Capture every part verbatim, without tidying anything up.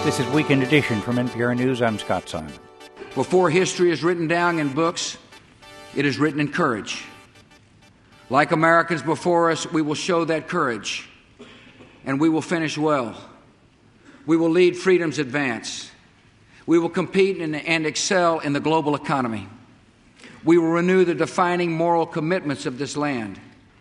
This is Weekend Edition from N P R News. I'm Scott Simon. Before history is written down in books, it is written in courage. Like Americans before us, we will show that courage, and we will finish well. We will lead freedom's advance. We will compete and, and excel in the global economy. We will renew the defining moral commitments of this land.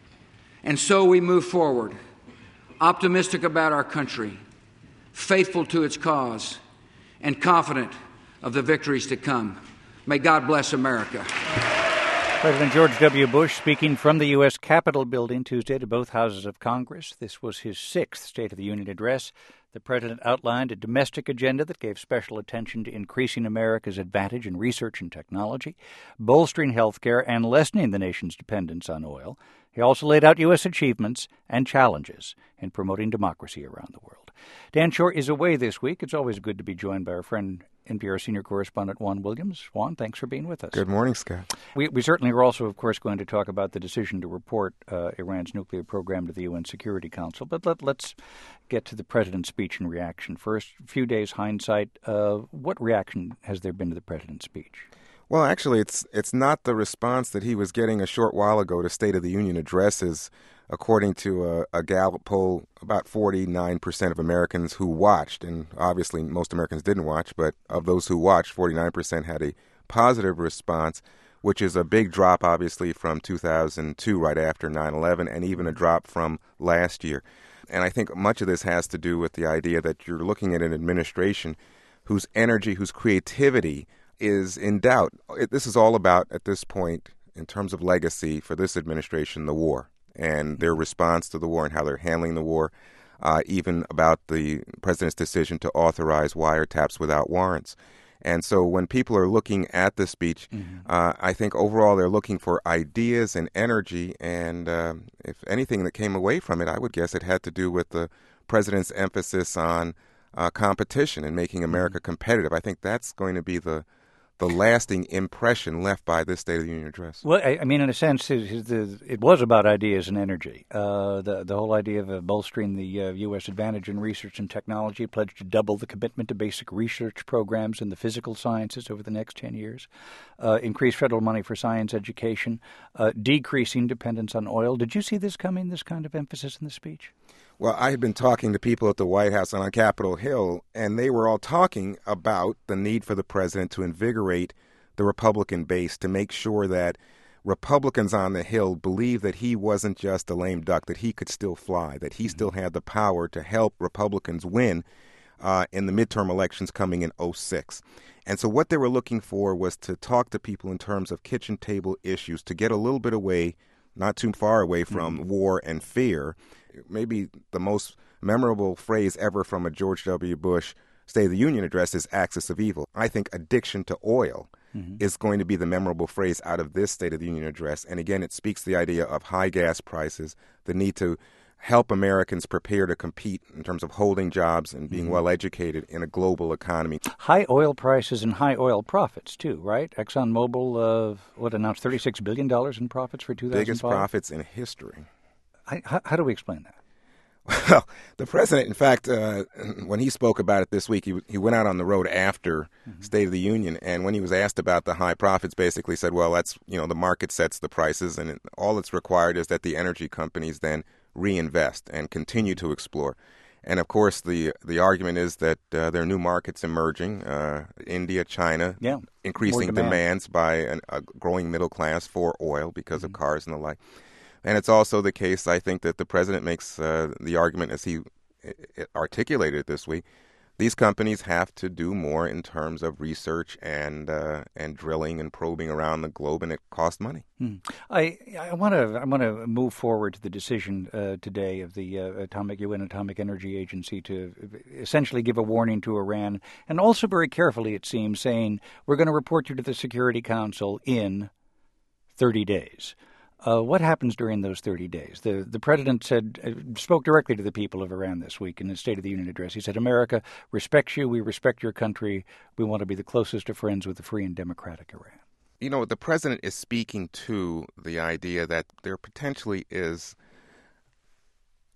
And so we move forward, optimistic about our country, faithful to its cause, and confident of the victories to come. May God bless America. President George W. Bush speaking from the U S Capitol building Tuesday to both houses of Congress. This was his sixth State of the Union address. The president outlined a domestic agenda that gave special attention to increasing America's advantage in research and technology, bolstering health care, and lessening the nation's dependence on oil. He also laid out U S achievements and challenges in promoting democracy around the world. Dan Shore is away this week. It's always good to be joined by our friend, N P R senior correspondent Juan Williams. Juan, thanks for being with us. Good morning, Scott. We, we certainly are also, of course, going to talk about the decision to report uh, Iran's nuclear program to the U N Security Council. But let, let's get to the president's speech and reaction. First, a few days hindsight, uh, what reaction has there been to the president's speech? Well, actually, it's it's not the response that he was getting a short while ago to State of the Union addresses. According to a, a Gallup poll, about forty-nine percent of Americans who watched, and obviously most Americans didn't watch, but of those who watched, forty-nine percent had a positive response, which is a big drop, obviously, from two thousand two, right after nine eleven, and even a drop from last year. And I think much of this has to do with the idea that you're looking at an administration whose energy, whose creativity is in doubt. It, this is all about, at this point, in terms of legacy for this administration, the war and their response to the war and how they're handling the war, uh, even about the president's decision to authorize wiretaps without warrants. And so when people are looking at the speech, mm-hmm. uh, I think overall they're looking for ideas and energy. And uh, if anything that came away from it, I would guess it had to do with the president's emphasis on uh, competition and making America mm-hmm. competitive. I think that's going to be the the lasting impression left by this State of the Union address. Well, I, I mean, in a sense, it, it, it was about ideas and energy. Uh, the the whole idea of uh, bolstering the uh, U S advantage in research and technology, pledged to double the commitment to basic research programs in the physical sciences over the next ten years, uh, increase federal money for science education, uh, decreasing dependence on oil. Did you see this coming, this kind of emphasis in the speech? Well, I had been talking to people at the White House and on Capitol Hill, and they were all talking about the need for the president to invigorate the Republican base, to make sure that Republicans on the Hill believed that he wasn't just a lame duck, that he could still fly, that he mm-hmm. still had the power to help Republicans win uh, in the midterm elections coming in oh six. And so what they were looking for was to talk to people in terms of kitchen table issues, to get a little bit away, not too far away from mm-hmm. war and fear. Maybe the most memorable phrase ever from a George W. Bush State of the Union address is axis of evil. I think addiction to oil mm-hmm. is going to be the memorable phrase out of this State of the Union address. And again, it speaks to the idea of high gas prices, the need to help Americans prepare to compete in terms of holding jobs and being mm-hmm. well educated in a global economy. High oil prices and high oil profits, too, right? ExxonMobil, uh, what, announced thirty-six billion dollars in profits for two thousand five? Biggest profits in history. I, how, how do we explain that? Well, the president, in fact, uh, when he spoke about it this week, he he went out on the road after mm-hmm. State of the Union, and when he was asked about the high profits, basically said, well, that's, you know, the market sets the prices, and it, all that's required is that the energy companies then reinvest and continue to explore. And, of course, the the argument is that uh, there are new markets emerging, uh, India, China, yeah, increasing demand. demands by an, a growing middle class for oil because mm-hmm. of cars and the like. And it's also the case, I think, that the president makes uh, the argument, as he articulated this week, these companies have to do more in terms of research and uh, and drilling and probing around the globe, and it costs money. Hmm. I I want to I want to move forward to the decision uh, today of the uh, Atomic U N Atomic Energy Agency to essentially give a warning to Iran, and also very carefully, it seems, saying we're going to report you to the Security Council in thirty days. Uh, what happens during those thirty days? The the president said, uh, spoke directly to the people of Iran this week in his State of the Union address. He said, America respects you. We respect your country. We want to be the closest of friends with the free and democratic Iran. You know, the president is speaking to the idea that there potentially is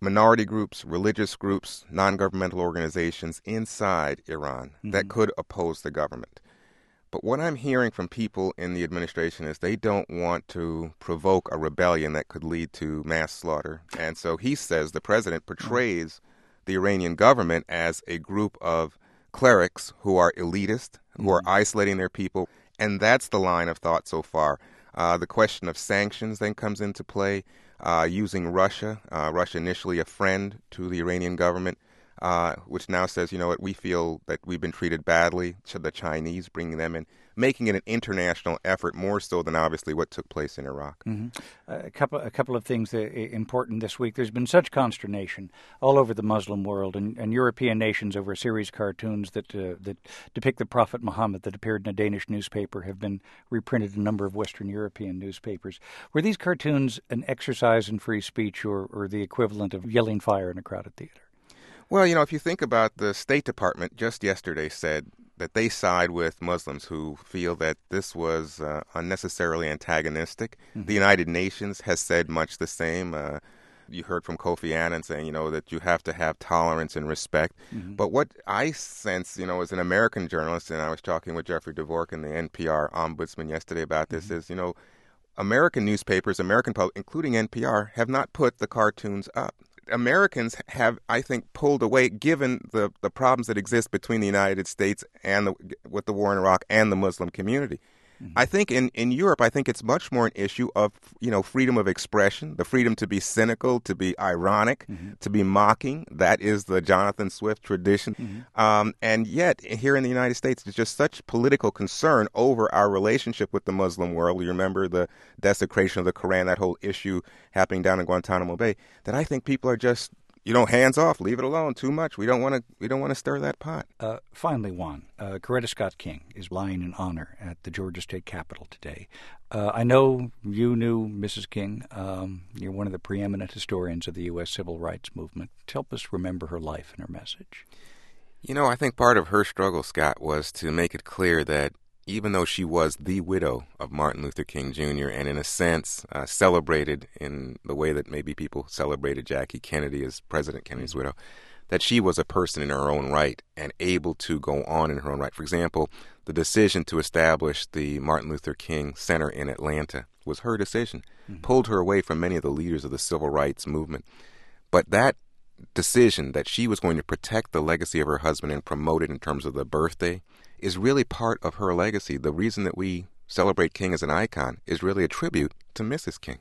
minority groups, religious groups, non-governmental organizations inside Iran mm-hmm. that could oppose the government. But what I'm hearing from people in the administration is they don't want to provoke a rebellion that could lead to mass slaughter. And so he says the president portrays the Iranian government as a group of clerics who are elitist, who are isolating their people. And that's the line of thought so far. Uh, the question of sanctions then comes into play, uh, using Russia, uh, Russia initially a friend to the Iranian government, uh, which now says, you know what, we feel that we've been treated badly, to the Chinese, bringing them in, making it an international effort more so than obviously what took place in Iraq. Mm-hmm. A couple, a couple of things that are important this week. There's been such consternation all over the Muslim world and, and European nations over a series of cartoons that uh, that depict the Prophet Muhammad that appeared in a Danish newspaper have been reprinted in a number of Western European newspapers. Were these cartoons an exercise in free speech or, or the equivalent of yelling fire in a crowded theater? Well, you know, if you think about the State Department just yesterday said that they side with Muslims who feel that this was uh, unnecessarily antagonistic. Mm-hmm. The United Nations has said much the same. Uh, you heard from Kofi Annan saying, you know, that you have to have tolerance and respect. Mm-hmm. But what I sense, you know, as an American journalist, and I was talking with Jeffrey Dvorkin, the N P R ombudsman, yesterday about this, mm-hmm. is, you know, American newspapers, American public, including N P R, have not put the cartoons up. Americans have, I think, pulled away, given the, the problems that exist between the United States and the, with the war in Iraq and the Muslim community. Mm-hmm. I think in, in Europe, I think it's much more an issue of, you know, freedom of expression, the freedom to be cynical, to be ironic, mm-hmm. to be mocking. That is the Jonathan Swift tradition. Mm-hmm. Um, and yet, here in the United States, there's just such political concern over our relationship with the Muslim world. You remember the desecration of the Quran, that whole issue happening down in Guantanamo Bay, that I think people are just, you know, hands off, leave it alone, too much. We don't want to we don't want to stir that pot. Uh, finally, Juan, uh, Coretta Scott King is lying in honor at the Georgia State Capitol today. Uh, I know you knew Missus King. Um, you're one of the preeminent historians of the U S civil rights movement. Help us remember her life and her message. You know, I think part of her struggle, Scott, was to make it clear that even though she was the widow of Martin Luther King Junior and in a sense uh, celebrated in the way that maybe people celebrated Jackie Kennedy as President Kennedy's mm-hmm. widow, that she was a person in her own right and able to go on in her own right. For example, the decision to establish the Martin Luther King Center in Atlanta was her decision, mm-hmm. pulled her away from many of the leaders of the civil rights movement. But that decision that she was going to protect the legacy of her husband and promote it in terms of the birthday is really part of her legacy. The reason that we celebrate King as an icon is really a tribute to Missus King.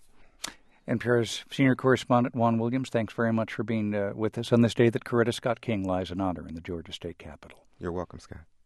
N P R's senior correspondent, Juan Williams, thanks very much for being uh, with us on this day that Coretta Scott King lies in honor in the Georgia State Capitol. You're welcome, Scott.